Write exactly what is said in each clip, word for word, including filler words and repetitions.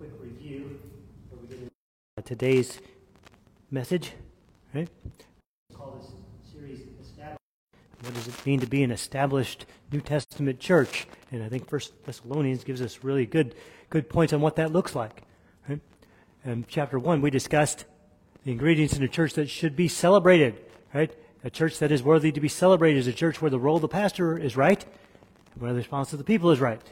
quick review before we get into today's message. Right? Let's call this series Established. What does it mean to be an established New Testament church? And I think First Thessalonians gives us really good good points on what that looks like. Right? In chapter one, we discussed the ingredients in a church that should be celebrated. Right? A church that is worthy to be celebrated is a church where the role of the pastor is right, and where the response of the people is right.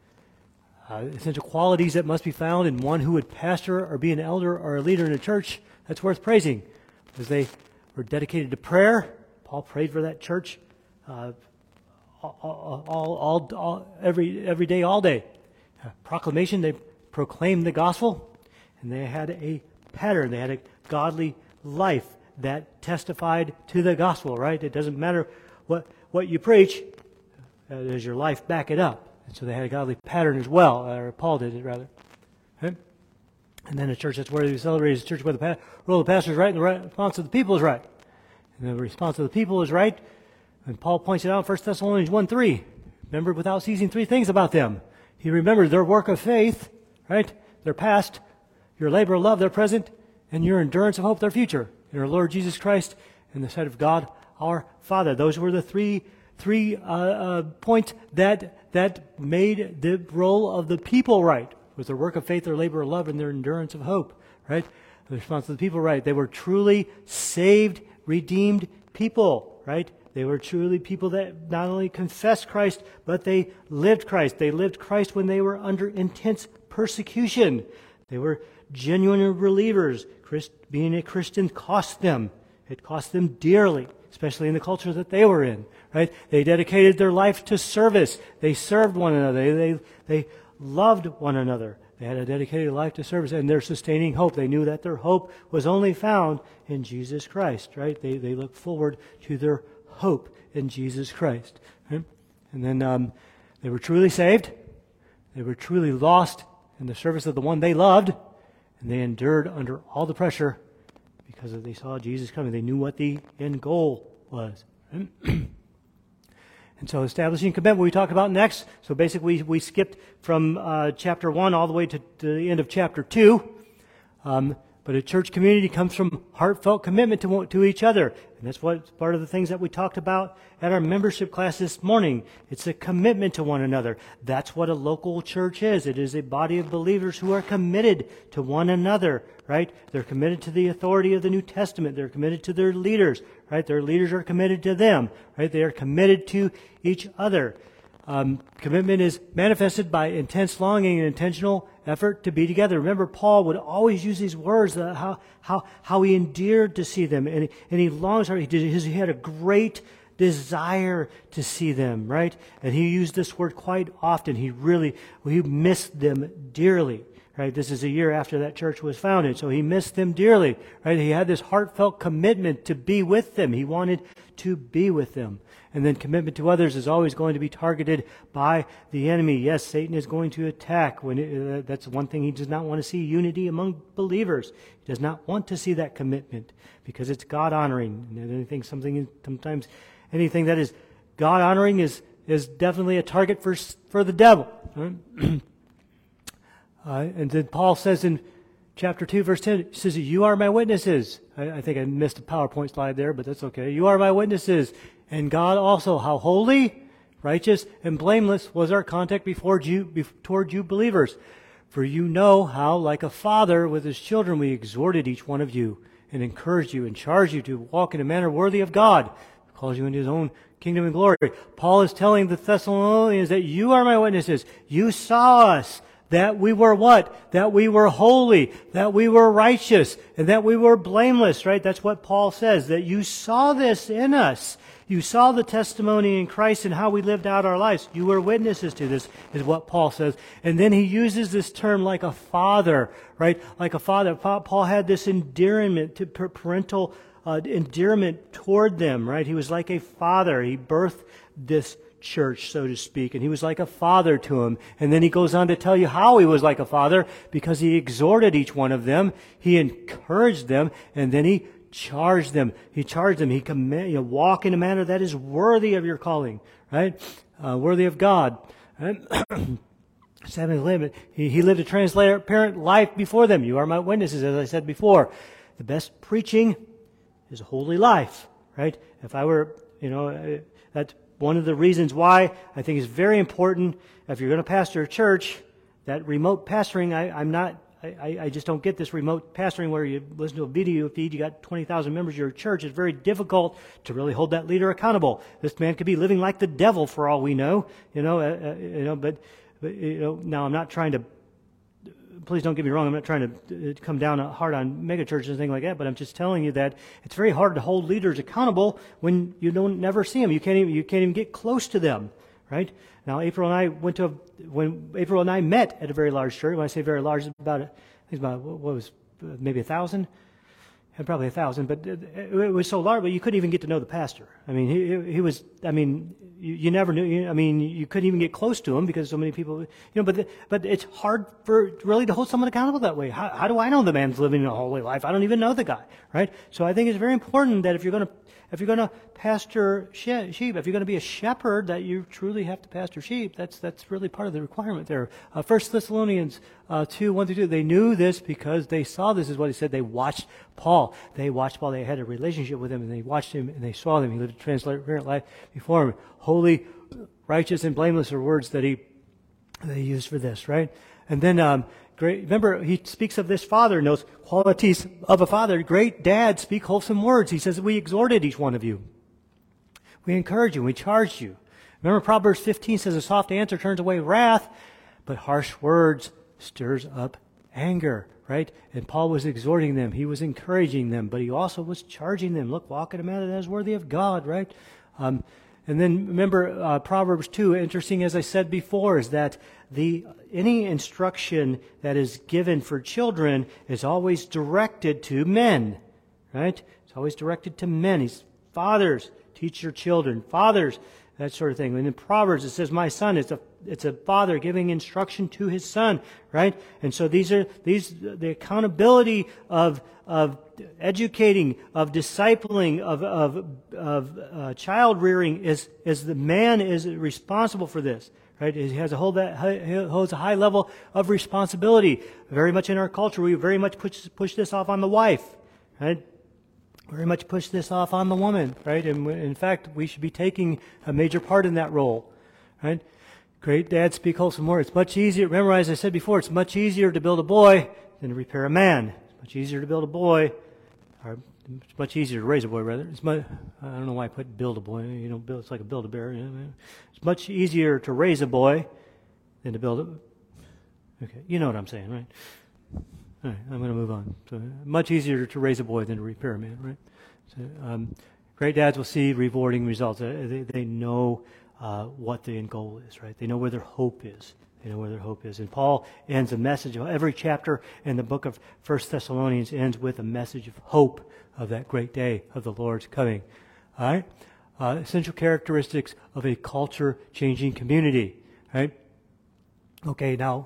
Uh, essential qualities that must be found in one who would pastor or be an elder or a leader in a church that's worth praising, because they were dedicated to prayer. Paul prayed for that church uh, all, all, all, all, every every day, all day. Uh, proclamation, they proclaimed the gospel, and they had a pattern. They had a godly life that testified to the gospel, right? It doesn't matter what, what you preach, uh, does your life back it up? And so they had a godly pattern as well, or Paul did it rather. Okay? And then a church that's worthy to be celebrated is a church where the pa- role of the pastor is right and the right response of the people is right. And the response of the people is right, and Paul points it out in First Thessalonians one three. Remember without ceasing three things about them. He remembered their work of faith, right? Their past, your labor of love, their present, and your endurance of hope, their future. In our Lord Jesus Christ, in the sight of God, our Father. Those were the three three uh, uh, points that that made the role of the people right. Was their work of faith, their labor of love, and their endurance of hope, right? The response of the people right. They were truly saved, redeemed people, right? They were truly people that not only confessed Christ, but they lived Christ. They lived Christ when they were under intense persecution. They were genuine believers. Christ, being a Christian cost them. It cost them dearly, especially in the culture that they were in. Right? They dedicated their life to service. They served one another. They, they, they loved one another. They had a dedicated life to service, and their sustaining hope. They knew that their hope was only found in Jesus Christ. Right? They they looked forward to their hope in Jesus Christ. Right? And then um, they were truly saved. They were truly lost in the service of the one they loved. And they endured under all the pressure because they saw Jesus coming. They knew what the end goal was. And so establishing commitment we talk about next. So basically we, we skipped from uh, chapter one all the way to, to the end of chapter two. Um, but a church community comes from heartfelt commitment to, to each other. And that's what part of the things that we talked about at our membership class this morning. It's a commitment to one another. That's what a local church is. It is a body of believers who are committed to one another, right? They're committed to the authority of the New Testament. They're committed to their leaders, right? Their leaders are committed to them, right? They are committed to each other. Um, commitment is manifested by intense longing and intentional effort to be together. Remember, Paul would always use these words, uh, how how how he endeared to see them, and, and he longs for. He, did, he had a great desire to see them, right? And he used this word quite often. He really he missed them dearly, right? This is a year after that church was founded, so he missed them dearly, right? He had this heartfelt commitment to be with them. He wanted to be with them. And then commitment to others is always going to be targeted by the enemy. Yes, Satan is going to attack. When it, uh, that's one thing he does not want to see, unity among believers. He does not want to see that commitment because it's God-honoring. And anything, something, sometimes anything that is God-honoring is is definitely a target for for the devil. Right? uh, and then Paul says in chapter two, verse ten, he says, "You are my witnesses." I, I think I missed a PowerPoint slide there, but that's okay. "You are my witnesses. And God also, how holy, righteous, and blameless was our conduct before you, toward you believers. For you know how, like a father with his children, we exhorted each one of you and encouraged you and charged you to walk in a manner worthy of God, who calls you into his own kingdom and glory." Paul is telling the Thessalonians that you are my witnesses. You saw us. That we were what? That we were holy, that we were righteous, and that we were blameless, right? That's what Paul says, that you saw this in us. You saw the testimony in Christ and how we lived out our lives. You were witnesses to this, is what Paul says. And then he uses this term like a father, right? Like a father. Paul had this endearment, to parental uh, endearment toward them, right? He was like a father. He birthed this church, so to speak, and he was like a father to him. And then he goes on to tell you how he was like a father, because he exhorted each one of them, he encouraged them, and then he charged them. He charged them. He command you know, walk in a manner that is worthy of your calling, right? Uh, worthy of God. Right? Samuel lived, he, he lived a transparent life before them. You are my witnesses, as I said before. The best preaching is a holy life, right? If I were, you know, that's one of the reasons why I think it's very important, if you're going to pastor a church, that remote pastoring, I, I'm not, I, I just don't get this remote pastoring where you listen to a video feed, you got twenty thousand members of your church. It's very difficult to really hold that leader accountable. This man could be living like the devil for all we know, you know, uh, uh, you know, but, but, you know, now I'm not trying to, please don't get me wrong, I'm not trying to come down hard on megachurches and things like that, but I'm just telling you that it's very hard to hold leaders accountable when you don't never see them. You can't even, you can't even get close to them, right? Now, April and I went to, a, when April and I met at a very large church, when I say very large, it's about, I think it's about, what was, maybe a thousand? Probably a thousand, but it was so large, but you couldn't even get to know the pastor. I mean, he he was, I mean, you, you never knew, I mean, you couldn't even get close to him because so many people, you know, but the, but it's hard for really to hold someone accountable that way. How, how do I know the man's living a holy life? I don't even know the guy, right? So I think it's very important that if you're going to, if you're going to pastor sheep, if you're going to be a shepherd, that you truly have to pastor sheep. That's that's really part of the requirement there. Uh, First Thessalonians uh, two, one through two, they knew this because they saw this is what he said. They watched Paul. They watched Paul. They had a relationship with him, and they watched him, and they saw him. He lived a transparent life before him. Holy, righteous, and blameless are words that he that he used for this, right? And then, um, great. Remember, he speaks of this father, knows qualities of a father. Great dad, speak wholesome words. He says, we exhorted each one of you. We encourage you. We charged you. Remember, Proverbs fifteen says, a soft answer turns away wrath, but harsh words stirs up anger, right? And Paul was exhorting them. He was encouraging them, but he also was charging them. Look, walk in a manner that is worthy of God, right? Um, And then remember uh, Proverbs two, interesting as I said before, is that the any instruction that is given for children is always directed to men, right? It's always directed to men. He's fathers, teach your children. Fathers, that sort of thing. And in Proverbs it says, my son, it's a it's a father giving instruction to his son, right? And so these are these the accountability of of educating, of discipling, of of of uh, child rearing is is the man is responsible for this, right? He has a hold that he holds a high level of responsibility. Very much in our culture, we very much push push this off on the wife, right? Very much push this off on the woman, right? And in fact, we should be taking a major part in that role, right? Great dads speak wholesome words. It's much easier. Remember, as I said before, it's much easier to build a boy than to repair a man. It's much easier to build a boy, or it's much easier to raise a boy, rather. It's much, I don't know why I put build a boy. You know, build, it's like a build-a-bear. You know? It's much easier to raise a boy than to build a... Okay, you know what I'm saying, right? All right, I'm going to move on. So, much easier to raise a boy than to repair a man, right? So, um, great dads will see rewarding results. Uh, they, they know uh, what the end goal is, right? They know where their hope is. They know where their hope is. And Paul ends a message. Every chapter in the book of First Thessalonians ends with a message of hope of that great day of the Lord's coming. All right? Uh, essential characteristics of a culture-changing community, right? Okay, now...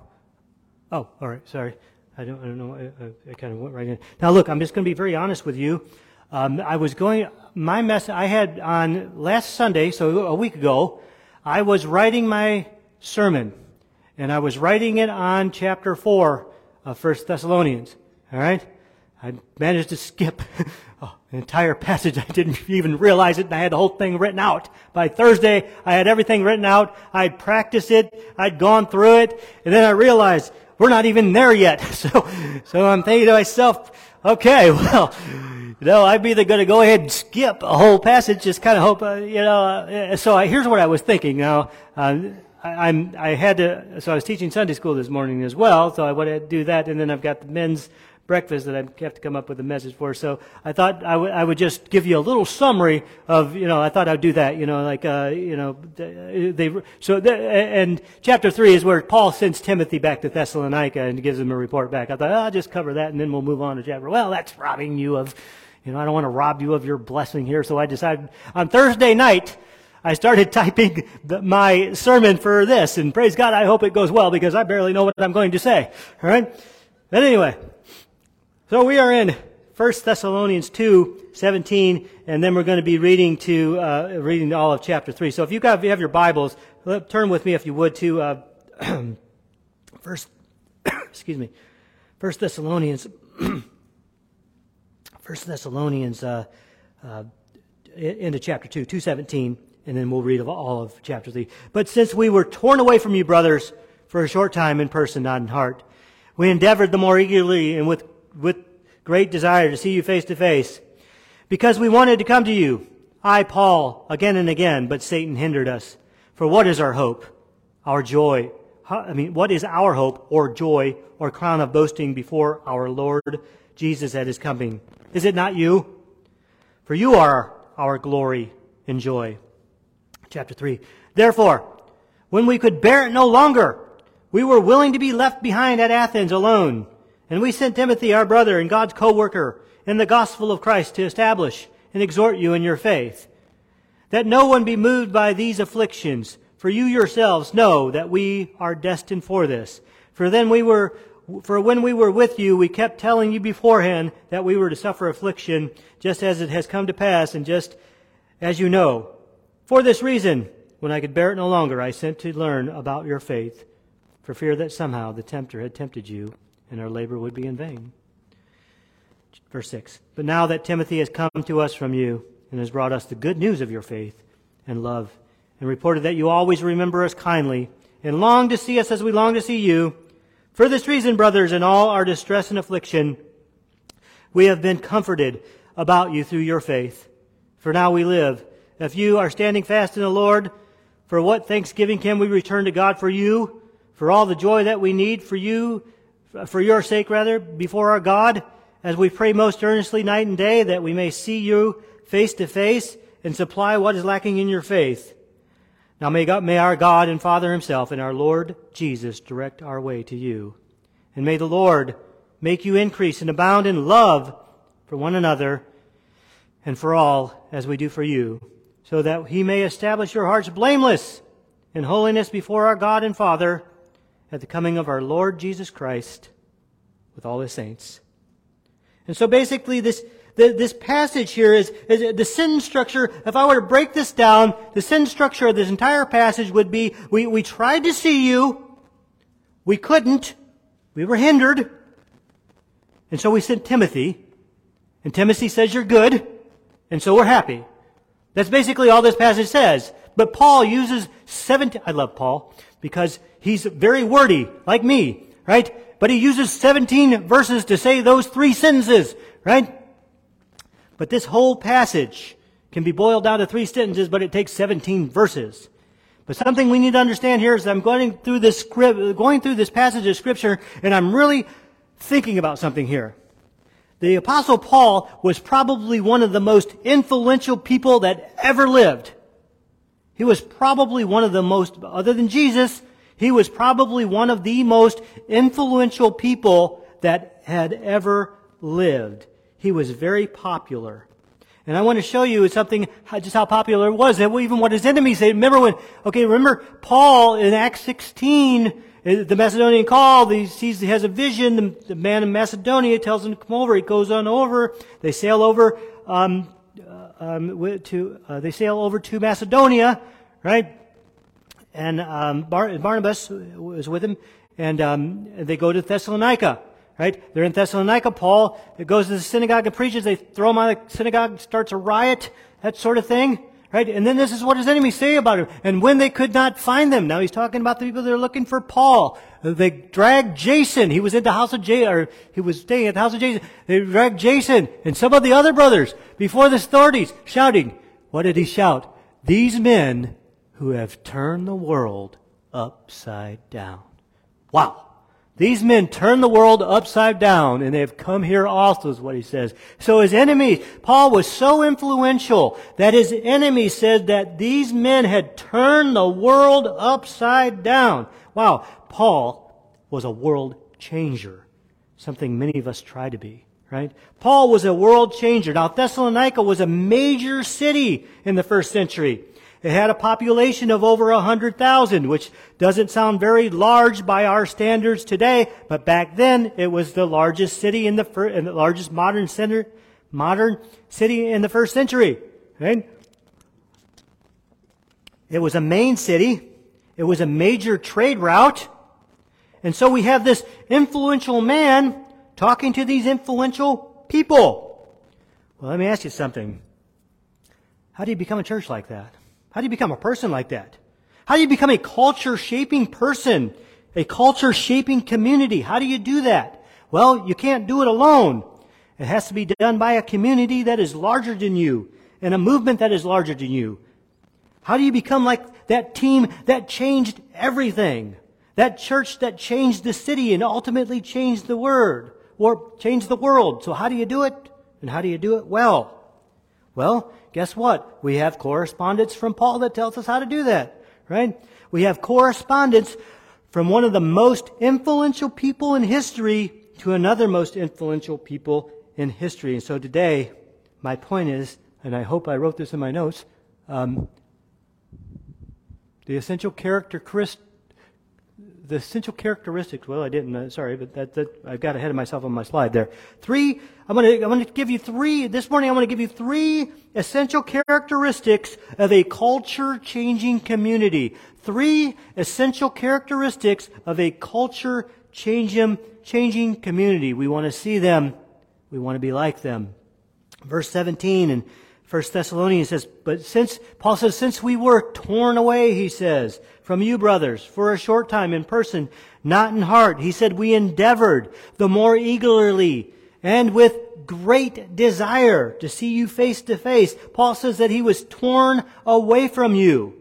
Oh, all right, sorry. I don't, I don't know. I, I kind of went right in. Now, look, I'm just going to be very honest with you. Um, I was going, my mess, I had on last Sunday, so a week ago, I was writing my sermon, and I was writing it on chapter four of First Thessalonians. All right? I managed to skip oh, an entire passage. I didn't even realize it, and I had the whole thing written out. By Thursday, I had everything written out. I'd practiced it. I'd gone through it, and then I realized, we're not even there yet. So, so I'm thinking to myself, okay, well, you know, I'm either going to go ahead and skip a whole passage, just kind of hope, uh, you know. Uh, so I, here's what I was thinking. Now, uh, I, I'm, I had to, so I was teaching Sunday school this morning as well, so I wanted to do that, and then I've got the men's breakfast that I have to come up with a message for. So I thought I would I would just give you a little summary of, you know, I thought I'd do that, you know, like, uh, you know, they, so, the, and chapter three is where Paul sends Timothy back to Thessalonica and gives him a report back. I thought, oh, I'll just cover that and then we'll move on to chapter. Well, that's robbing you of, you know, I don't want to rob you of your blessing here. So I decided on Thursday night, I started typing the, my sermon for this, and praise God, I hope it goes well because I barely know what I'm going to say. All right. But anyway, so we are in First Thessalonians two seventeen, and then we're going to be reading to uh, reading all of chapter three. So if you got if you have your Bibles, turn with me if you would to uh, First, excuse me, First Thessalonians, First Thessalonians, uh, uh, into chapter two, two seventeen, and then we'll read of all of chapter three. But since we were torn away from you, brothers, for a short time in person, not in heart, we endeavored the more eagerly and with with great desire to see you face to face, because we wanted to come to you. I, Paul, again and again, but Satan hindered us. For what is our hope, our joy? I mean, what is our hope or joy or crown of boasting before our Lord Jesus at his coming? Is it not you? For you are our glory and joy. Chapter three. Therefore, when we could bear it no longer, we were willing to be left behind at Athens alone. And we sent Timothy, our brother and God's co-worker in the gospel of Christ, to establish and exhort you in your faith, that no one be moved by these afflictions. For you yourselves know that we are destined for this. For then we were, for when we were with you, we kept telling you beforehand that we were to suffer affliction, just as it has come to pass, and just as you know. For this reason, when I could bear it no longer, I sent to learn about your faith, for fear that somehow the tempter had tempted you, and our labor would be in vain. Verse six. But now that Timothy has come to us from you, and has brought us the good news of your faith and love, and reported that you always remember us kindly, and long to see us as we long to see you, for this reason, brothers, in all our distress and affliction, we have been comforted about you through your faith. For now we live. If you are standing fast in the Lord, for what thanksgiving can we return to God for you, for all the joy that we need for you, for your sake rather, before our God, as we pray most earnestly night and day, that we may see you face to face and supply what is lacking in your faith. Now may God, may our God and Father himself and our Lord Jesus direct our way to you. And may the Lord make you increase and abound in love for one another and for all, as we do for you, so that he may establish your hearts blameless in holiness before our God and Father at the coming of our Lord Jesus Christ with all his saints. And so basically this this passage here is, is the sentence structure. If I were to break this down, the sentence structure of this entire passage would be, we, we tried to see you, we couldn't, we were hindered, and so we sent Timothy, and Timothy says you're good, and so we're happy. That's basically all this passage says. But Paul uses seventeen, I love Paul, because he's very wordy, like me, right? But he uses seventeen verses to say those three sentences, right? But this whole passage can be boiled down to three sentences, but it takes seventeen verses. But something we need to understand here is that I'm going through this script, going through this passage of Scripture, and I'm really thinking about something here. The Apostle Paul was probably one of the most influential people that ever lived. He was probably one of the most, other than Jesus, he was probably one of the most influential people that had ever lived. He was very popular. And I want to show you something, just how popular it was, and even what his enemies said. Remember when, okay, remember Paul in Acts sixteen, the Macedonian call, he sees, he has a vision, the, the man in Macedonia tells him to come over, he goes on over, they sail over, um, um, to, uh, they sail over to Macedonia, right? And, um, Bar- Barnabas was with him, and, um, they go to Thessalonica. Right? They're in Thessalonica. Paul goes to the synagogue and preaches. They throw him out of the synagogue, starts a riot, that sort of thing. Right? And then this is what his enemies say about him. And when they could not find them, now he's talking about the people that are looking for Paul. They dragged Jason. He was in the house of Jason, or he was staying at the house of Jason. They dragged Jason and some of the other brothers before the authorities, shouting. What did he shout? These men who have turned the world upside down. Wow. These men turn the world upside down, and they have come here also, is what he says. So his enemies, Paul was so influential that his enemies said that these men had turned the world upside down. Wow, Paul was a world changer, something many of us try to be, right? Paul was a world changer. Now, Thessalonica was a major city in the first century. It had a population of over one hundred thousand, which doesn't sound very large by our standards today, but back then it was the largest city in the fir- and the largest modern center, modern city in the first century. Right? It was a main city. It was a major trade route. And so we have this influential man talking to these influential people. Well, let me ask you something. How do you become a church like that? How do you become a person like that? How do you become a culture-shaping person? A culture-shaping community? How do you do that? Well, you can't do it alone. It has to be done by a community that is larger than you and a movement that is larger than you. How do you become like that team that changed everything? That church that changed the city and ultimately changed the word or changed the world. So how do you do it? And how do you do it well? Well, guess what? We have correspondence from Paul that tells us how to do that, right? We have correspondence from one of the most influential people in history to another most influential people in history. And so today, my point is, and I hope I wrote this in my notes, um, the essential character, the essential characteristics. Well, I didn't. Uh, sorry, but that, that I got ahead of myself on my slide there. Three. I'm going to. I'm going to give you three this morning. I'm going to give you three essential characteristics of a culture-changing community. Three essential characteristics of a culture-changing changing community. We want to see them. We want to be like them. Verse seventeen in First Thessalonians says, but since, Paul says, since we were torn away, he says, from you brothers, for a short time in person, not in heart, he said, we endeavored the more eagerly and with great desire to see you face to face. Paul says that he was torn away from you.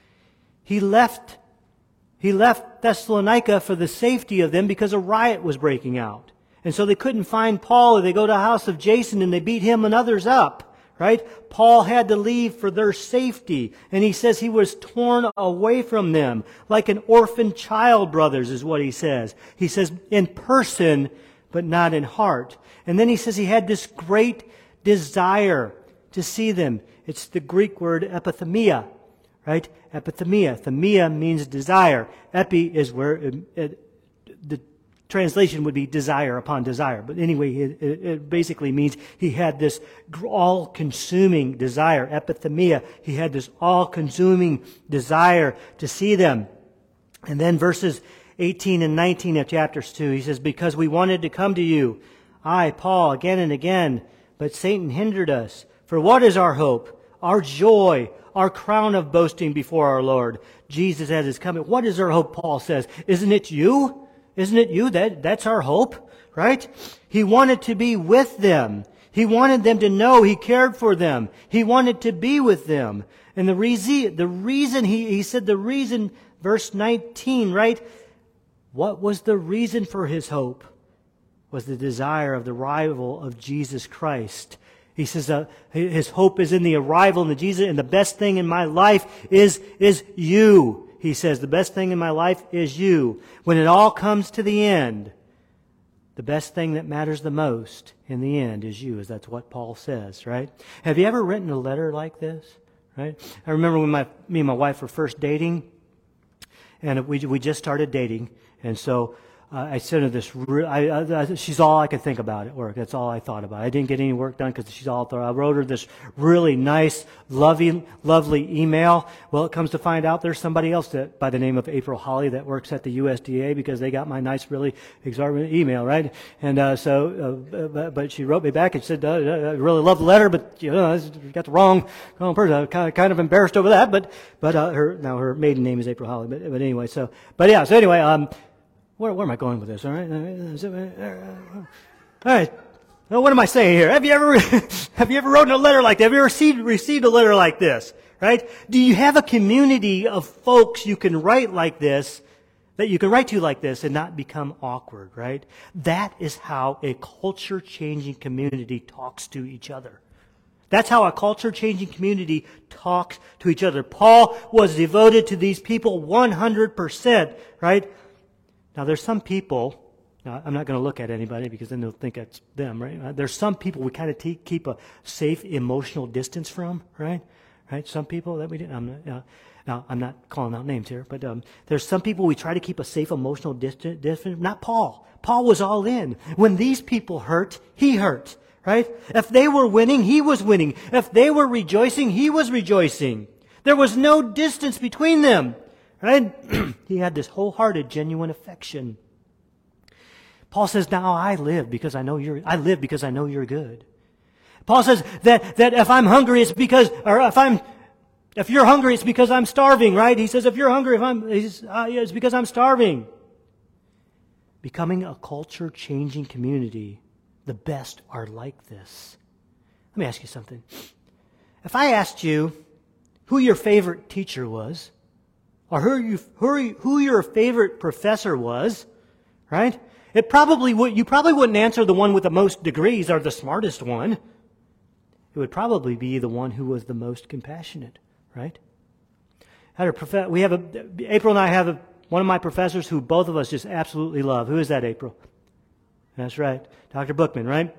He left, he left Thessalonica for the safety of them because a riot was breaking out. And so they couldn't find Paul, or they go to the house of Jason and they beat him and others up. Right? Paul had to leave for their safety. And he says he was torn away from them. Like an orphan child, brothers, is what he says. He says in person, but not in heart. And then he says he had this great desire to see them. It's the Greek word epithemia. Right? Epithemia. Themia means desire. Epi is where it, it, the translation would be desire upon desire. But anyway, it, it basically means he had this all-consuming desire, epithemia. He had this all-consuming desire to see them. And then verses eighteen and nineteen of chapters two, he says, because we wanted to come to you, I, Paul, again and again, but Satan hindered us. For what is our hope, our joy, our crown of boasting before our Lord, Jesus at his coming? What is our hope, Paul says? Isn't it you? Isn't it you? That, that's our hope, right? He wanted to be with them. He wanted them to know he cared for them. He wanted to be with them. And the reason, the reason he, he said the reason, verse nineteen, right? What was the reason for his hope? Was the desire of the arrival of Jesus Christ. He says uh, his hope is in the arrival of Jesus, and the best thing in my life is, is you. He says, the best thing in my life is you. When it all comes to the end, the best thing that matters the most in the end is you, as that's what Paul says, right? Have you ever written a letter like this, right? I remember when my, me and my wife were first dating, and we, we just started dating, and so Uh, I sent her this, re- I, I, she's all I could think about at work. That's all I thought about. I didn't get any work done because she's all, I wrote her this really nice, loving, lovely email. Well, it comes to find out there's somebody else that, by the name of April Holly, that works at the U S D A because they got my nice, really exorbitant email, right? And uh, so, uh, but, but she wrote me back and said, uh, I really love the letter, but you know, you got the wrong, wrong person. I'm kind of, kind of embarrassed over that, but, but uh, her, now her maiden name is April Holly, but, but anyway, so, but yeah, so anyway, um, Where, where am I going with this? All right, all right. Well, what am I saying here? Have you ever have you ever written a letter like that? Have you ever received received a letter like this? Right? Do you have a community of folks you can write like this, that you can write to like this, and not become awkward? Right? That is how a culture-changing community talks to each other. That's how a culture-changing community talks to each other. Paul was devoted to these people one hundred percent. Right? Now, there's some people, now I'm not going to look at anybody because then they'll think it's them, right? Uh, there's some people we kind of te- keep a safe emotional distance from, right? Right? Some people that we didn't, I'm not, uh, now I'm not calling out names here, but um, there's some people we try to keep a safe emotional distance, distance. Not Paul. Paul was all in. When these people hurt, he hurt, right? If they were winning, he was winning. If they were rejoicing, he was rejoicing. There was no distance between them. Right? He had this wholehearted, genuine affection. Paul says, now I live because I know you're, I live because I know you're good. Paul says that, that if I'm hungry, it's because, or if I'm, if you're hungry, it's because I'm starving, right? He says, if you're hungry, if I'm, he's, uh, it's because I'm starving. Becoming a culture-changing community, the best are like this. Let me ask you something. If I asked you who your favorite teacher was, or who, you, who, who your favorite professor was, right? It probably would, you probably wouldn't answer the one with the most degrees or the smartest one. It would probably be the one who was the most compassionate, right? I had a prof- we have a, April and I have a, one of my professors who both of us just absolutely love. Who is that, April? That's right. Doctor Bookman, right?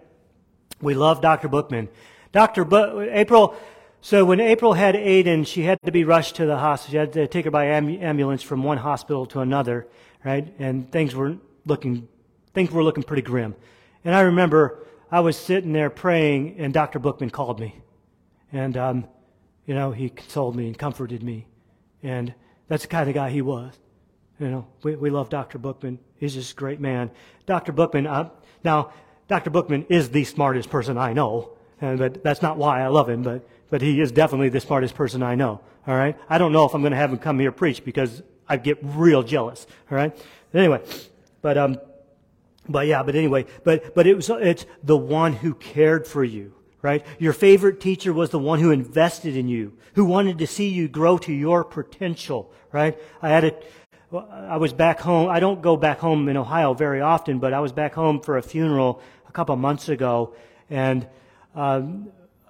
We love Doctor Bookman. Doctor Bu- April, so when April had Aiden, she had to be rushed to the hospital. She had to take her by am- ambulance from one hospital to another, right? And things were looking, things were looking pretty grim. And I remember I was sitting there praying, and Doctor Bookman called me. And, um, you know, he consoled me and comforted me. And that's the kind of guy he was. You know, we, we love Doctor Bookman. He's just a great man. Doctor Bookman, uh, now, Doctor Bookman is the smartest person I know. And, but that's not why I love him, but, but he is definitely the smartest person I know. All right? I don't know if I'm going to have him come here preach because I get real jealous. All right? Anyway, but, um, but yeah, but anyway, but, but it was, it's the one who cared for you. Right? Your favorite teacher was the one who invested in you, who wanted to see you grow to your potential, right? I had a, I was back home. I don't go back home in Ohio very often, but I was back home for a funeral a couple of months ago, and um,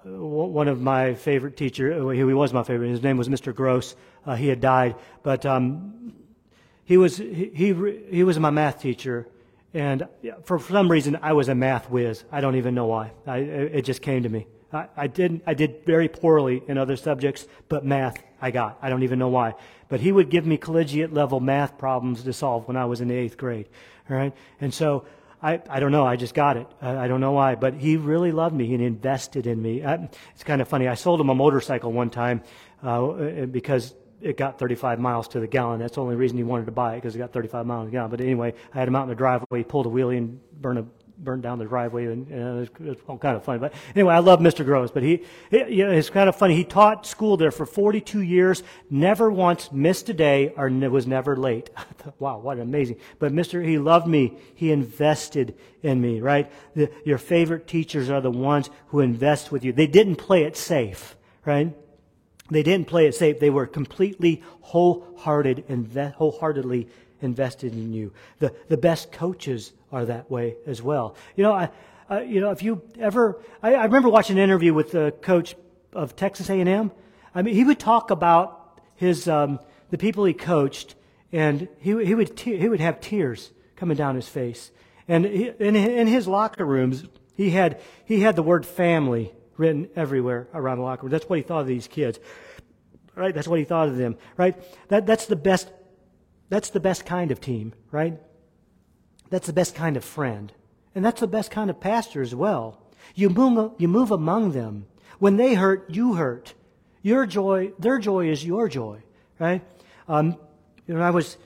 one of my favorite teachers, he was my favorite, his name was Mister Gross. Uh, he had died, but um, he was he, he he was my math teacher. And for some reason, I was a math whiz. I don't even know why. I, it just came to me. I, I didn't. I did very poorly in other subjects, but math I got. I don't even know why. But he would give me collegiate level math problems to solve when I was in the eighth grade. All right, and so I, I don't know. I just got it. I, I don't know why, but he really loved me and invested in me. I, it's kind of funny. I sold him a motorcycle one time uh, because it got thirty-five miles to the gallon. That's the only reason he wanted to buy it, because it got thirty-five miles to the gallon. But anyway, I had him out in the driveway, he pulled a wheelie and burned, a, burned down the driveway, and, and it, was, it was all kind of funny. But anyway, I love Mister Gross. But he, he you know, it's kind of funny. He taught school there for forty-two years, never once missed a day, or was never late. I thought, wow, what amazing. But Mister, he loved me. He invested in me, right? The, your favorite teachers are the ones who invest with you. They didn't play it safe, right? They didn't play it safe. They were completely wholehearted, inve- wholeheartedly invested in you. The the best coaches are that way as well. You know, I, uh, you know, if you ever, I, I remember watching an interview with the coach of Texas A and M. I mean, he would talk about his um, the people he coached, and he he would te- he would have tears coming down his face. And he, in in his locker rooms, he had he had the word family written everywhere around the locker room. That's what he thought of these kids, right? That's what he thought of them, right? That that's the best. That's the best kind of team, right? That's the best kind of friend, and that's the best kind of pastor as well. You move you move among them. When they hurt, you hurt. Your joy, their joy is your joy, right? Um, you know, I was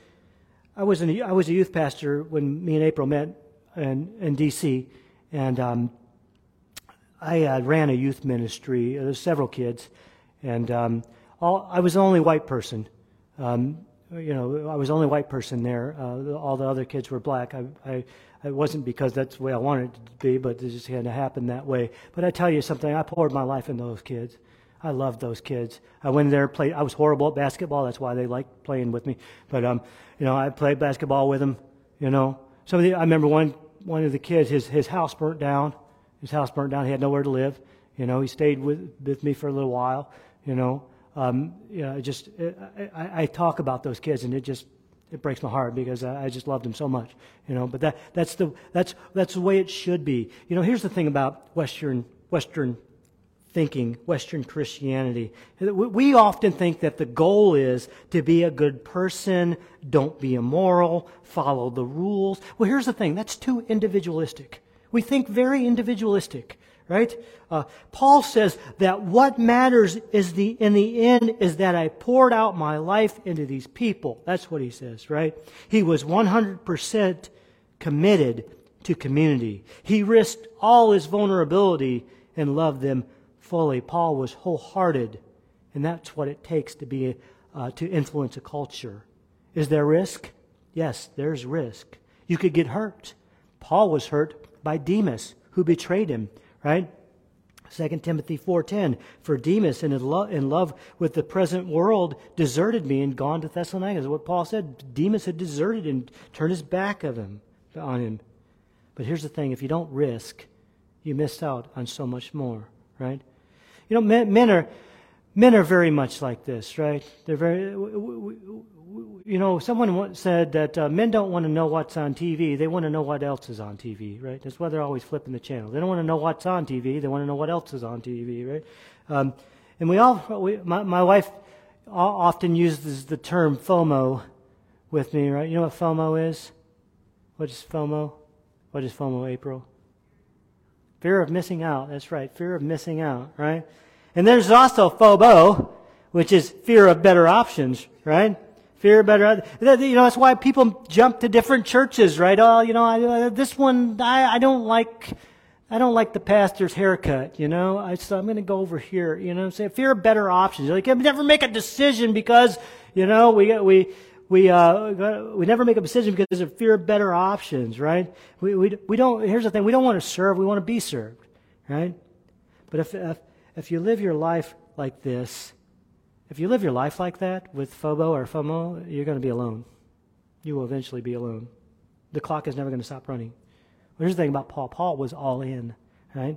I was in a, I was a youth pastor when me and April met in in D C, and um, I uh, ran a youth ministry. There's several kids, and um, all, I was the only white person. Um, you know, I was the only white person there. Uh, all the other kids were black. I, I, it wasn't because that's the way I wanted it to be, but it just had to happen that way. But I tell you something, I poured my life into those kids. I loved those kids. I went there, played. I was horrible at basketball. That's why they liked playing with me. But um, you know, I played basketball with them. You know, some of the, I remember one one of the kids, his his house burnt down. His house burnt down. He had nowhere to live. You know, he stayed with with me for a little while. You know, um, you know, it just it, I, I talk about those kids, and it just it breaks my heart because I, I just loved them so much. You know, but that that's the that's that's the way it should be. You know, here's the thing about Western Western thinking, Western Christianity. We often think that the goal is to be a good person, don't be immoral, follow the rules. Well, here's the thing. That's too individualistic. We think very individualistic, right? Uh, Paul says that what matters is the in the end is that I poured out my life into these people. That's what he says, right? He was one hundred percent committed to community. He risked all his vulnerability and loved them fully. Paul was wholehearted, and that's what it takes to be uh, to influence a culture. Is there risk? Yes, there's risk. You could get hurt. Paul was hurt by Demas, who betrayed him, right? Second Timothy four ten, for Demas, in, lo- in love with the present world, deserted me and gone to Thessalonica. That's what Paul said. Demas had deserted and turned his back of him, on him. But here's the thing, if you don't risk, you miss out on so much more, right? You know, men, men are men are very much like this, right? They're very, you know, someone once said that uh, men don't want to know what's on T V. They want to know what else is on T V, right? That's why they're always flipping the channel. They don't want to know what's on T V. They want to know what else is on T V, right? Um, and we all, we, my, my wife often uses the term FOMO with me, right? You know what FOMO is? What is FOMO? What is FOMO, April? Fear of missing out. That's right. Fear of missing out, right? And there's also FOBO, which is fear of better options, right? Fear of better, you know, that's why people jump to different churches, right? Oh, you know, I, this one, I, I don't like, I don't like the pastor's haircut, you know? I, so I'm going to go over here, you know what I'm saying? Fear of better options. Like, I never make a decision because, you know, we, we, We uh we never make a decision because of fear of better options, right? We we we don't. Here's the thing: we don't want to serve; we want to be served, right? But if if, if you live your life like this, if you live your life like that with FOBO or FOMO, you're going to be alone. You will eventually be alone. The clock is never going to stop running. Well, here's the thing about Paul: Paul was all in, right?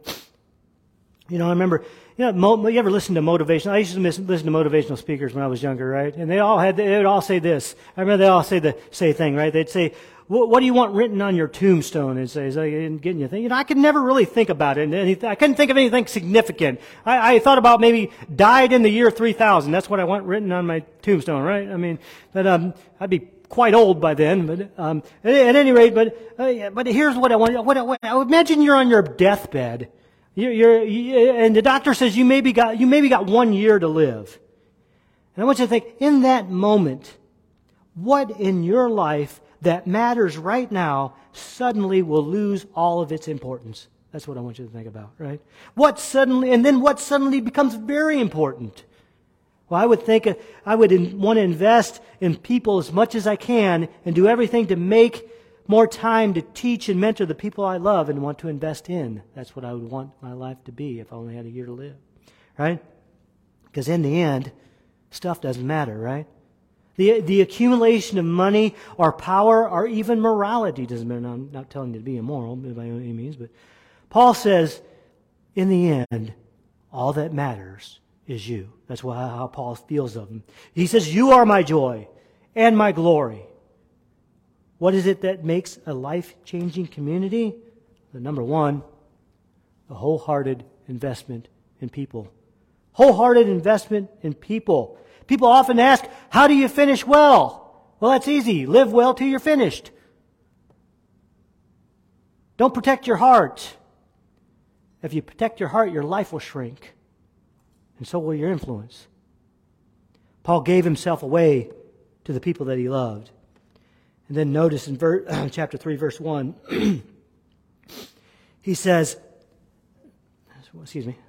You know, I remember, you know, mo- you ever listen to motivation? I used to listen to motivational speakers when I was younger, right? And they all had, they would all say this. I remember they all say the same thing, right? They'd say, what do you want written on your tombstone? And say, like, getting you think. You know, I could never really think about it. And I couldn't think of anything significant. I, I thought about maybe died in the year three thousand. That's what I want written on my tombstone, right? I mean, but, um, I'd be quite old by then, but, um, at, at any rate, but, uh, but here's what I want. What, what, imagine you're on your deathbed. You're, you're, you, and the doctor says you maybe got you maybe got one year to live. And I want you to think, in that moment, what in your life that matters right now suddenly will lose all of its importance? That's what I want you to think about, right? What suddenly, and then what suddenly becomes very important? Well, I would think I would in, want to invest in people as much as I can and do everything to make more time to teach and mentor the people I love and want to invest in. That's what I would want my life to be if I only had a year to live, right? Because in the end, stuff doesn't matter, right? The the accumulation of money or power or even morality doesn't matter. Now, I'm not telling you to be immoral by any means, but Paul says, in the end, all that matters is you. That's what, how Paul feels of him. He says, you are my joy and my glory. What is it that makes a life-changing community? The number one, a wholehearted investment in people. Wholehearted investment in people. People often ask, how do you finish well? Well, that's easy. Live well till you're finished. Don't protect your heart. If you protect your heart, your life will shrink. And so will your influence. Paul gave himself away to the people that he loved. And then notice in ver- chapter three, verse one, he says, excuse me,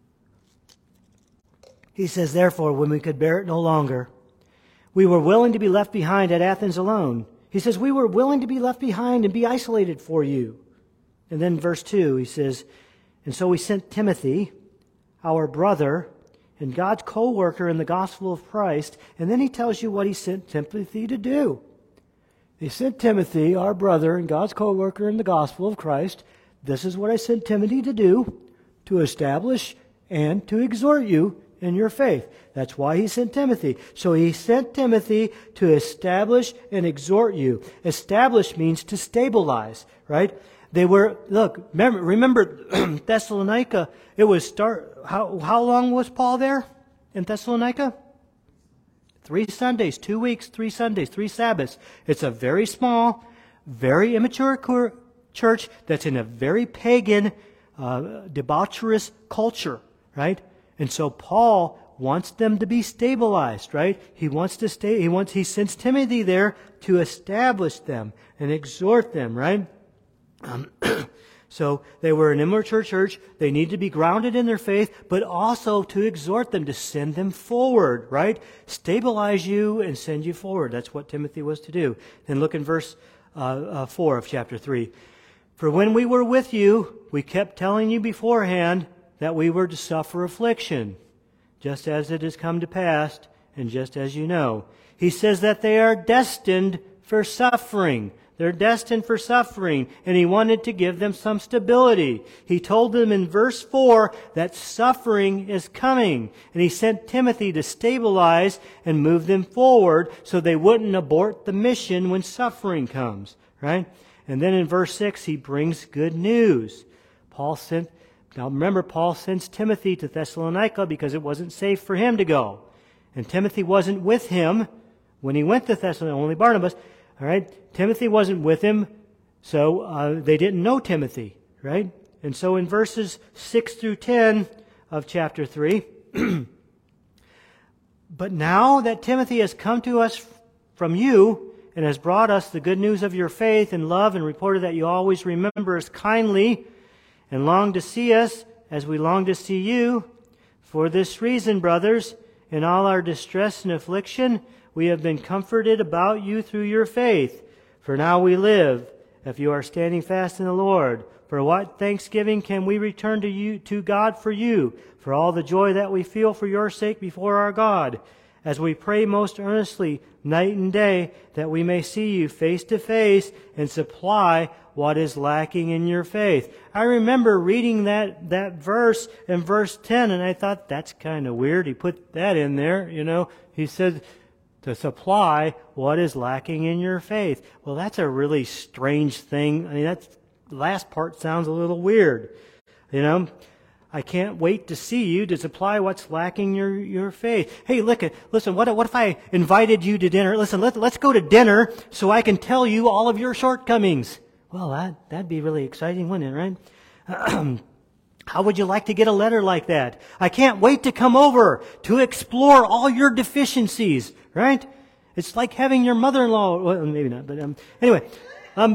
he says, therefore, when we could bear it no longer, we were willing to be left behind at Athens alone. He says, we were willing to be left behind and be isolated for you. And then verse two, he says, and so we sent Timothy, our brother, and God's co-worker in the gospel of Christ. And then he tells you what he sent Timothy to do. He sent Timothy, our brother and God's co-worker in the gospel of Christ. This is what I sent Timothy to do, to establish and to exhort you in your faith. That's why he sent Timothy. So he sent Timothy to establish and exhort you. Establish means to stabilize, right? They were, look, remember, remember Thessalonica, it was start, how, how long was Paul there in Thessalonica? Three Sundays, two weeks, three Sundays, three Sabbaths. It's a very small, very immature church that's in a very pagan, uh, debaucherous culture, right? And so Paul wants them to be stabilized, right? He wants to stay, he wants, he sends Timothy there to establish them and exhort them, right? Um, so they were an immature church. They needed to be grounded in their faith, but also to exhort them, to send them forward, right? Stabilize you and send you forward. That's what Timothy was to do. Then look in verse uh, uh, four of chapter three. For when we were with you, we kept telling you beforehand that we were to suffer affliction, just as it has come to pass, and just as you know. He says that they are destined for suffering. They're destined for suffering, and he wanted to give them some stability. He told them in verse four that suffering is coming, and he sent Timothy to stabilize and move them forward so they wouldn't abort the mission when suffering comes, right? And then in verse six, he brings good news. Paul sent, now remember, Paul sends Timothy to Thessalonica because it wasn't safe for him to go. And Timothy wasn't with him when he went to Thessalonica, only Barnabas. All right, Timothy wasn't with him, so uh, they didn't know Timothy, right? And so in verses six through ten of chapter three, but now that Timothy has come to us from you and has brought us the good news of your faith and love and reported that you always remember us kindly and long to see us as we long to see you, for this reason, brothers, in all our distress and affliction, we have been comforted about you through your faith. For now we live, if you are standing fast in the Lord. For what thanksgiving can we return to you, to God for you, for all the joy that we feel for your sake before our God, as we pray most earnestly night and day that we may see you face to face and supply what is lacking in your faith. I remember reading that, that verse in verse ten, and I thought, that's kind of weird. He put that in there, you know. He said, to supply what is lacking in your faith. Well, that's a really strange thing. I mean, that last part sounds a little weird. You know, I can't wait to see you to supply what's lacking your, your faith. Hey, look, listen, what, what if I invited you to dinner? Listen, let, let's go to dinner so I can tell you all of your shortcomings. Well, that, that'd be really exciting, wouldn't it, right? How would you like to get a letter like that? I can't wait to come over to explore all your deficiencies, right? It's like having your mother-in-law, well, maybe not, but um, anyway. Um,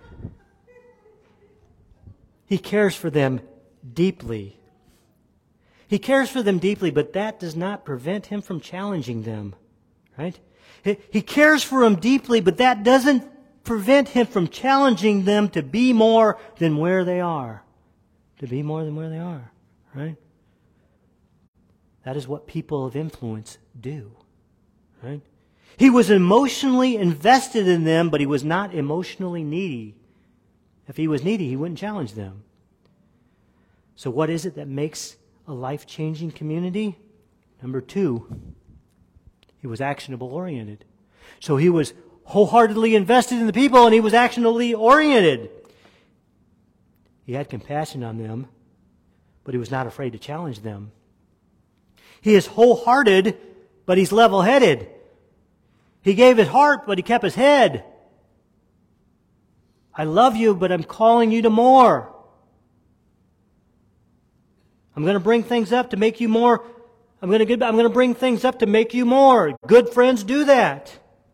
he cares for them deeply. He cares for them deeply, but that does not prevent him from challenging them, right? He, he cares for them deeply, but that doesn't prevent him from challenging them to be more than where they are. To be more than where they are, right? That is what people of influence do, right? He was emotionally invested in them, but he was not emotionally needy. If he was needy, he wouldn't challenge them. So what is it that makes a life-changing community? Number two, he was actionable oriented. So he was wholeheartedly invested in the people, and he was actionably oriented. He had compassion on them, but he was not afraid to challenge them. He is wholehearted, but he's level-headed. He gave his heart, but he kept his head. I love you, but I'm calling you to more. I'm going to bring things up to make you more. I'm going to I'm going to bring things up to make you more. Good friends do that.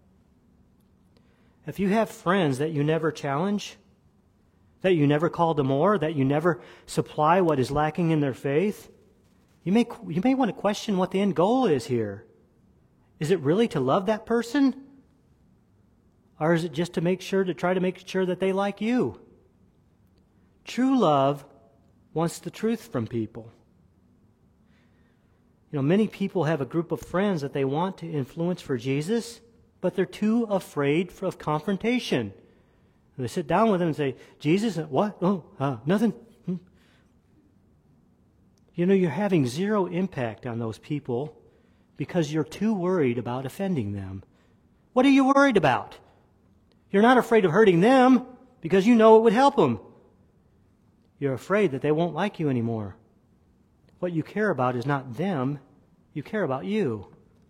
If you have friends that you never challenge, that you never call to more, that you never supply what is lacking in their faith, you may, you may want to question what the end goal is here. Is it really to love that person? Or is it just to make sure, to try to make sure that they like you? True love wants the truth from people. You know, many people have a group of friends that they want to influence for Jesus, but they're too afraid of confrontation. And they sit down with him and say, Jesus, what? Oh, uh, nothing. Hmm. You know, you're having zero impact on those people because you're too worried about offending them. What are you worried about? You're not afraid of hurting them because you know it would help them. You're afraid that they won't like you anymore. What you care about is not them. You care about you.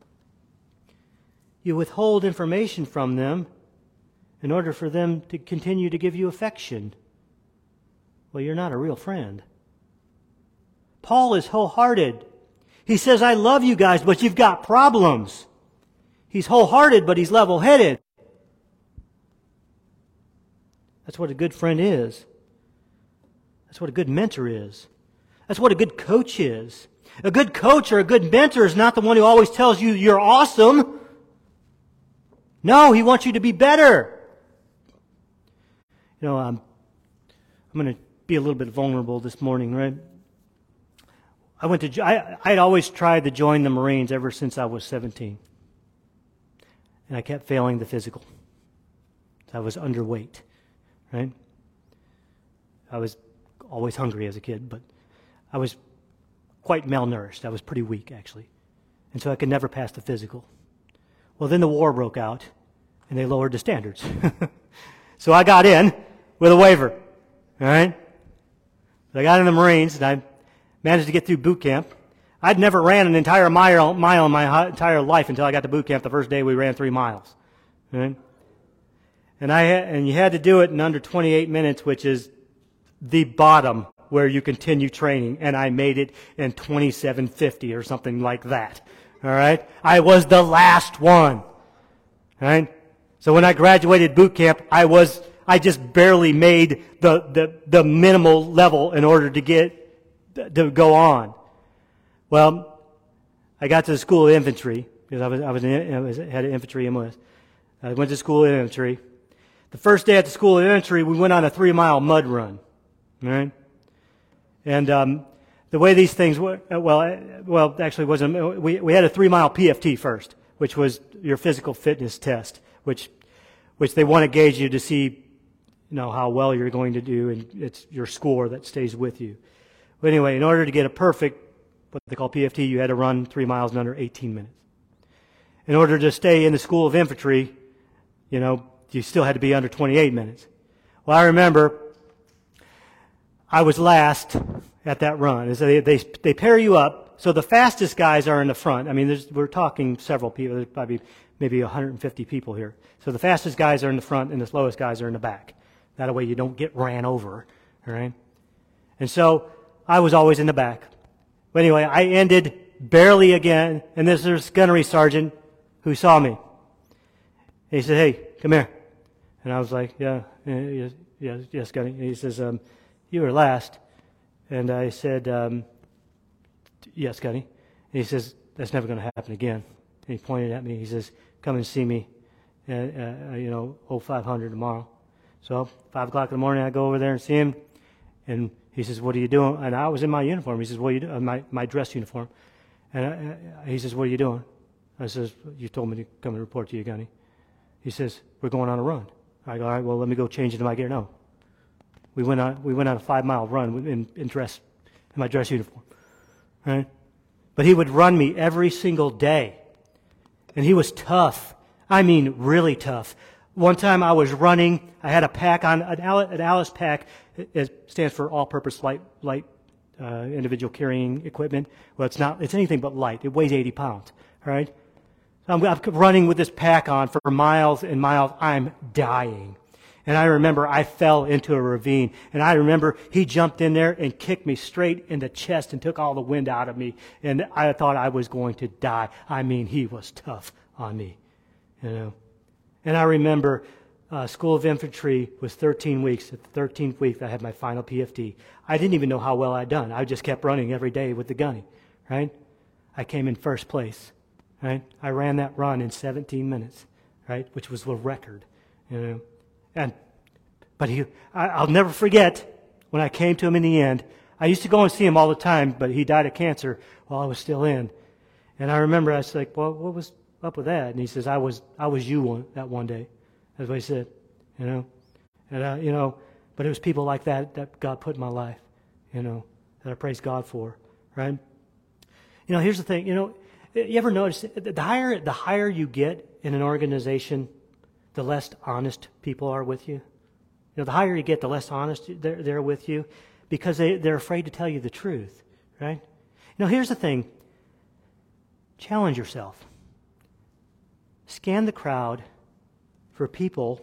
You withhold information from them in order for them to continue to give you affection. Well, you're not a real friend. Paul is wholehearted. He says, I love you guys, but you've got problems. He's wholehearted, but he's level-headed. That's what a good friend is. That's what a good mentor is. That's what a good coach is. A good coach or a good mentor is not the one who always tells you you're awesome. No, he wants you to be better. You know, um, I'm going to be a little bit vulnerable this morning, right? I went to, I, I'd always tried to join the Marines ever since I was seventeen. And I kept failing the physical. I was underweight, right? I was always hungry as a kid, but I was quite malnourished. I was pretty weak, actually. And so I could never pass the physical. Well, then the war broke out, and they lowered the standards. So I got in with a waiver, all right? So I got in the Marines, and I managed to get through boot camp. I'd never ran an entire mile, mile in my entire life until I got to boot camp the first day we ran three miles. Right? And I had, and you had to do it in under twenty-eight minutes, which is the bottom where you continue training. And I made it in twenty-seven fifty or something like that. All right? I was the last one. All right? So when I graduated boot camp, I was I just barely made the the, the minimal level in order to get to go on. Well, I got to the School of Infantry because I was I was, in, I was had an infantry enlist. I went to School of Infantry. The first day at the School of Infantry, we went on a three mile mud run, right? And um, the way these things were, well, well, actually, it wasn't. We we had a three mile P F T first, which was your physical fitness test, which which they want to gauge you to see, you know, how well you're going to do, and it's your score that stays with you. But anyway, in order to get a perfect, what they call P F T, you had to run three miles in under eighteen minutes. In order to stay in the School of Infantry, you know, you still had to be under twenty-eight minutes. Well, I remember I was last at that run. So they, they, they pair you up. So the fastest guys are in the front. I mean, there's, we're talking several people. There's probably maybe one hundred fifty people here. So the fastest guys are in the front and the slowest guys are in the back. That way you don't get ran over, all right? And so I was always in the back. But anyway, I ended barely again, and this is gunnery sergeant who saw me. He said, "Hey, come here." And I was like, yeah, yes, yes, yes, gunny. And he says, um, "You were last." And I said, um, "Yes, gunny." And he says, "That's never going to happen again." And he pointed at me. He says, "Come and see me, uh, uh, you know, oh five hundred tomorrow." So five o'clock in the morning, I go over there and see him, and he says, "What are you doing?" And I was in my uniform. He says, "What are you doing?" My my dress uniform. And I, he says, "What are you doing?" I says, "You told me to come and report to you, gunny." He says, "We're going on a run." I go, "All right, well, let me go change into my gear." No. We went on we went on a five mile run in, in dress in my dress uniform. Right? But he would run me every single day. And he was tough. I mean, really tough. One time I was running, I had a pack on, an Alice, an Alice pack. It stands for all-purpose light, light uh, individual carrying equipment. Well, it's not, it's anything but light. It weighs eighty pounds, all right? So I'm, I'm running with this pack on for miles and miles. I'm dying. And I remember I fell into a ravine. And I remember he jumped in there and kicked me straight in the chest and took all the wind out of me. And I thought I was going to die. I mean, he was tough on me, you know. And I remember uh, School of Infantry was thirteen weeks. At the thirteenth week, I had my final P F T. I didn't even know how well I'd done. I just kept running every day with the gunny, right? I came in first place, right? I ran that run in seventeen minutes, right, which was the record, you know. And but he, I, I'll never forget when I came to him in the end. I used to go and see him all the time, but he died of cancer while I was still in. And I remember I was like, "Well, what was up with that?" And he says, I was I was you one, that one day. That's what he said, you know. And, uh, you know, but it was people like that that God put in my life, you know, that I praise God for, right? You know, here's the thing, you know, you ever notice the higher, the higher you get in an organization, the less honest people are with you. You know, the higher you get, the less honest they're, they're with you because they, they're afraid to tell you the truth, right? You know, here's the thing. Challenge yourself. Scan the crowd for people.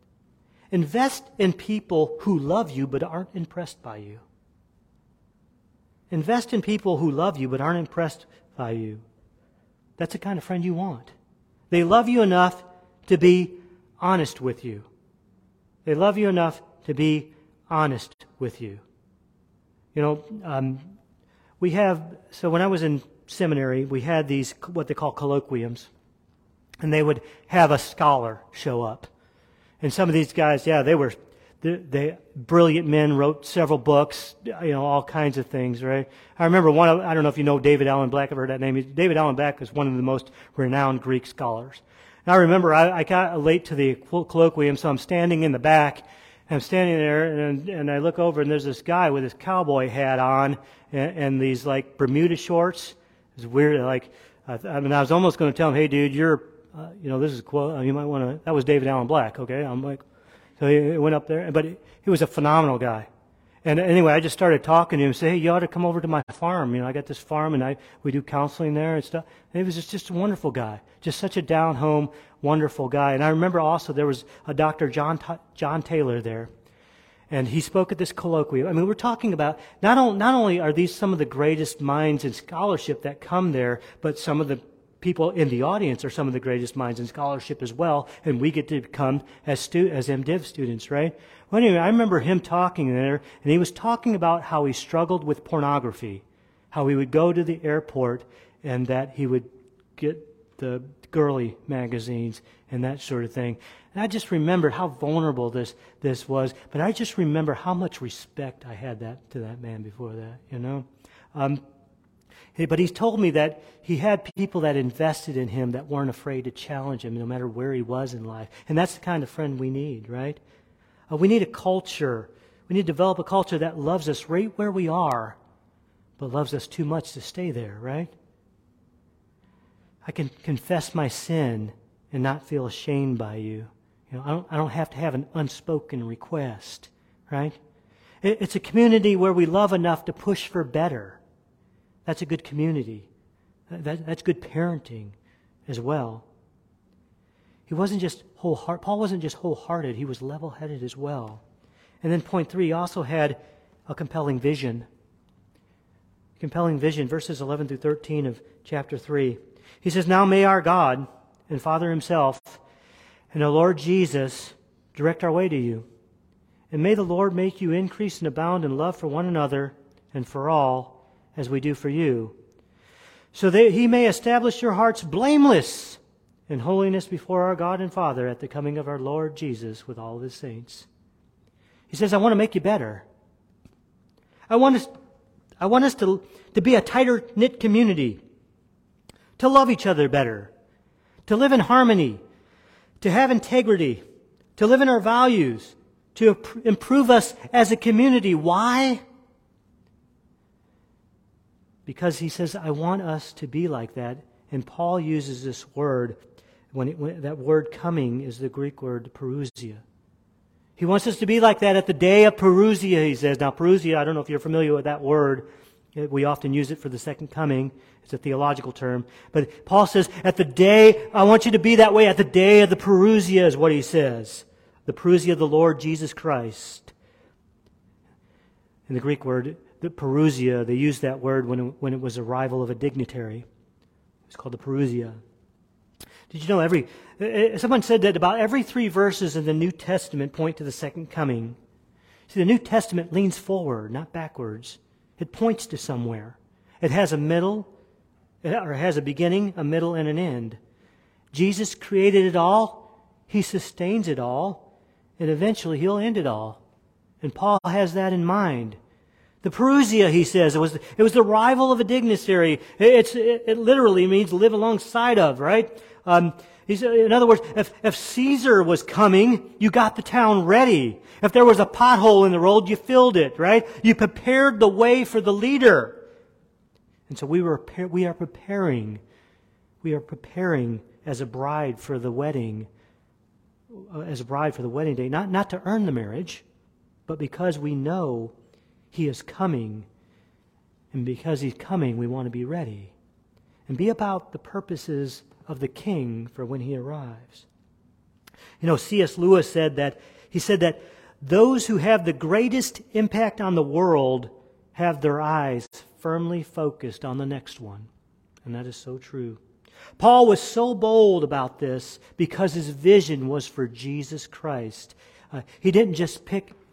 Invest in people who love you but aren't impressed by you. Invest in people who love you but aren't impressed by you. That's the kind of friend you want. They love you enough to be honest with you. They love you enough to be honest with you. You know, um, we have, so when I was in seminary, we had these, what they call colloquiums. And they would have a scholar show up. And some of these guys, yeah, they were, they, they brilliant men, wrote several books, you know, all kinds of things, right? I remember one of, I don't know if you know David Allen Black, I've heard that name. David Allen Black is one of the most renowned Greek scholars. And I remember I, I got late to the colloquium, so I'm standing in the back, and I'm standing there, and, and I look over, and there's this guy with his cowboy hat on, and, and these, like, Bermuda shorts. It's weird, like, I, I mean, I was almost going to tell him, hey, dude, you're, Uh, you know, this is quote. You might want to. That was David Allen Black. Okay, I'm like, so he, he went up there, but he, he was a phenomenal guy. And anyway, I just started talking to him. Say, hey, you ought to come over to my farm. You know, I got this farm, and I we do counseling there and stuff. And he was just, just a wonderful guy, just such a down home, wonderful guy. And I remember also there was a Doctor John John Taylor there, and he spoke at this colloquium. I mean, we're talking about not only not only are these some of the greatest minds in scholarship that come there, but some of the people in the audience are some of the greatest minds in scholarship as well, and we get to come as stu- as MDiv students, right? Well, anyway, I remember him talking there, and he was talking about how he struggled with pornography, how he would go to the airport, and that he would get the girly magazines and that sort of thing. And I just remembered how vulnerable this this was, but I just remember how much respect I had that to that man before that, you know? Um, But he's told me that he had people that invested in him that weren't afraid to challenge him no matter where he was in life. And that's the kind of friend we need, right? Uh, we need a culture. We need to develop a culture that loves us right where we are, but loves us too much to stay there, right? I can confess my sin and not feel ashamed by you. You know, I don't, I don't have to have an unspoken request, right? It, it's a community where we love enough to push for better. That's a good community. That, that's good parenting as well. He wasn't just wholehearted. Paul wasn't just wholehearted. He was level-headed as well. And then point three, he also had a compelling vision. Compelling vision, verses eleven through thirteen of chapter three. He says, now may our God and Father himself and the Lord Jesus direct our way to you. And may the Lord make you increase and abound in love for one another and for all, as we do for you, so that he may establish your hearts blameless in holiness before our God and Father at the coming of our Lord Jesus with all of his saints. He says, I want to make you better. I want us, I want us to, to be a tighter-knit community, to love each other better, to live in harmony, to have integrity, to live in our values, to improve us as a community. Why? Because he says, I want us to be like that. And Paul uses this word, when, it, when that word coming is the Greek word parousia. He wants us to be like that at the day of parousia, he says. Now, parousia, I don't know if you're familiar with that word. We often use it for the second coming. It's a theological term. But Paul says, at the day, I want you to be that way at the day of the parousia is what he says. The parousia of the Lord Jesus Christ. In the Greek word, the parousia, they used that word when it, when it was arrival of a dignitary. It's called the parousia. Did you know every... Someone said that about every three verses in the New Testament point to the second coming. See, the New Testament leans forward, not backwards. It points to somewhere. It has a middle, or it has a beginning, a middle, and an end. Jesus created it all. He sustains it all. And eventually He'll end it all. And Paul has that in mind. The parousia, he says, it was it was the arrival of a dignitary. It's it, it literally means live alongside of, right? Um, he's, in other words, if if Caesar was coming, you got the town ready. If there was a pothole in the road, you filled it, right? You prepared the way for the leader. And so we were we are preparing, we are preparing as a bride for the wedding, as a bride for the wedding day, not not to earn the marriage, but because we know He is coming, and because He's coming, we want to be ready and be about the purposes of the King for when He arrives. You know, C S Lewis said that, he said that those who have the greatest impact on the world have their eyes firmly focused on the next one. And that is so true. Paul was so bold about this because his vision was for Jesus Christ. Uh, he didn't just pick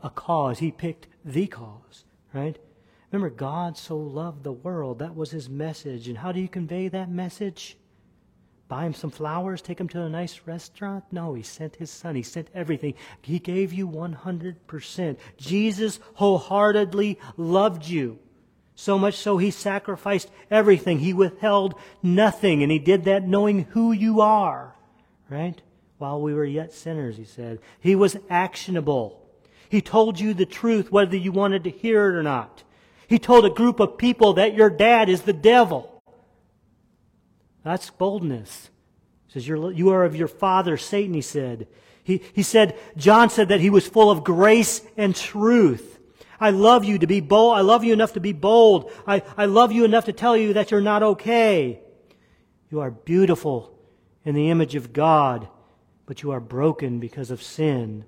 a cause. He picked the cause, right? Remember, God so loved the world. That was his message. And how do you convey that message? Buy him some flowers, take him to a nice restaurant? No, he sent his son. He sent everything. He gave you one hundred percent. Jesus wholeheartedly loved you. So much so he sacrificed everything. He withheld nothing. And he did that knowing who you are, right? While we were yet sinners, he said. He was actionable. He told you the truth whether you wanted to hear it or not. He told a group of people that your dad is the devil. That's boldness. He says, You're, you are of your father, Satan, he said. He, he said, John said that he was full of grace and truth. I love you to be bold. I love you enough to be bold. I, I love you enough to tell you that you're not okay. You are beautiful in the image of God, but you are broken because of sin.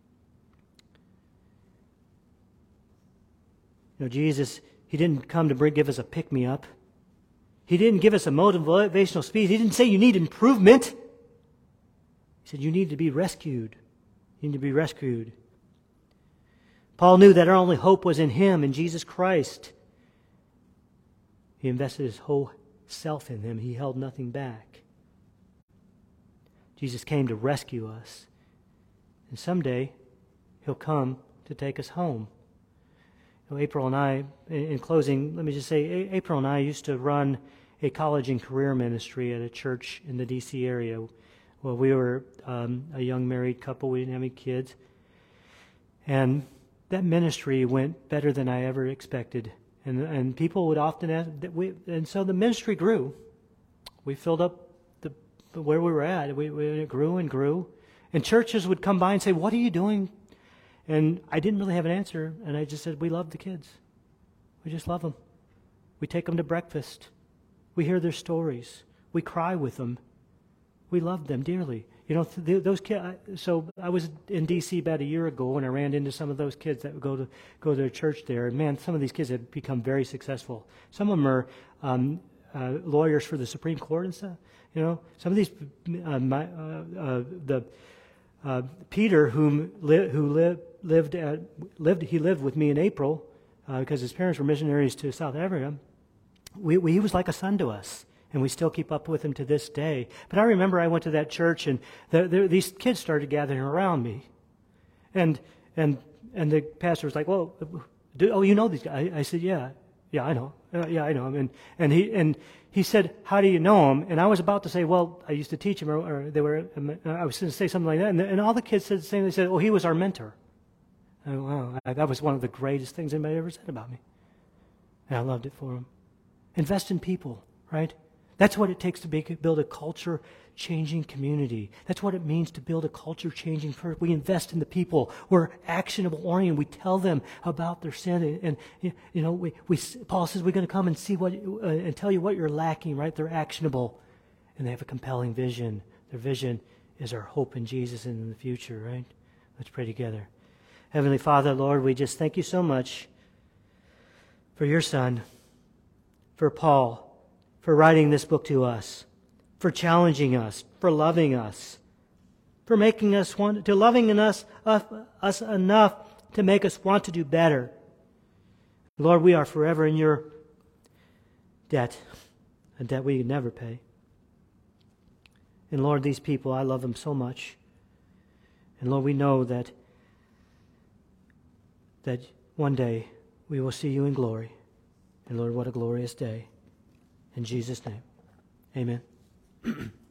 You know, Jesus, he didn't come to bring, give us a pick-me-up. He didn't give us a motivational speech. He didn't say you need improvement. He said you need to be rescued. You need to be rescued. Paul knew that our only hope was in him, in Jesus Christ. He invested his whole self in him. He held nothing back. Jesus came to rescue us. And someday, he'll come to take us home. You know, April and I, in closing, let me just say, April and I used to run a college and career ministry at a church in the D C area. Well, we were um, a young married couple. We didn't have any kids. And that ministry went better than I ever expected. And and people would often ask, that we, and so the ministry grew. We filled up the where we were at. We, we, it grew and grew. And churches would come by and say, what are you doing? And I didn't really have an answer, and I just said, we love the kids. We just love them. We take them to breakfast. We hear their stories. We cry with them. We love them dearly. You know, th- those kids. So I was in D C about a year ago, and I ran into some of those kids that would go to go to their church there. And man, some of these kids have become very successful. Some of them are um, uh, lawyers for the Supreme Court and stuff. You know, some of these, uh, my, uh, uh, the uh, Peter, whom li- who lived lived at lived he lived with me in April uh, because his parents were missionaries to South Africa. We, we he was like a son to us. And we still keep up with him to this day. But I remember I went to that church, and the, the, these kids started gathering around me. And and and the pastor was like, "Well, do, oh, you know these guys?" I, I said, "Yeah, yeah, I know, uh, yeah, I know him." And and he and he said, "How do you know him?" And I was about to say, "Well, I used to teach him," or, or they were. I was going to say something like that. And, and all the kids said the same. They said, "Oh, he was our mentor." And, wow, I, that was one of the greatest things anybody ever said about me. And I loved it for him. Invest in people, right? That's what it takes to make, build a culture-changing community. That's what it means to build a culture-changing person. We invest in the people. We're actionable-oriented. We tell them about their sin. And, and you know, we, we, Paul says we're going to come and see what uh, and tell you what you're lacking, right? They're actionable. And they have a compelling vision. Their vision is our hope in Jesus and in the future, right? Let's pray together. Heavenly Father, Lord, we just thank you so much for your Son, for Paul, for writing this book to us, for challenging us, for loving us, for making us want to loving in us uh, us enough to make us want to do better. Lord, we are forever in your debt, a debt we can never pay. And Lord, these people, I love them so much. And Lord, we know that that one day we will see you in glory. And Lord, what a glorious day. In Jesus' name, amen.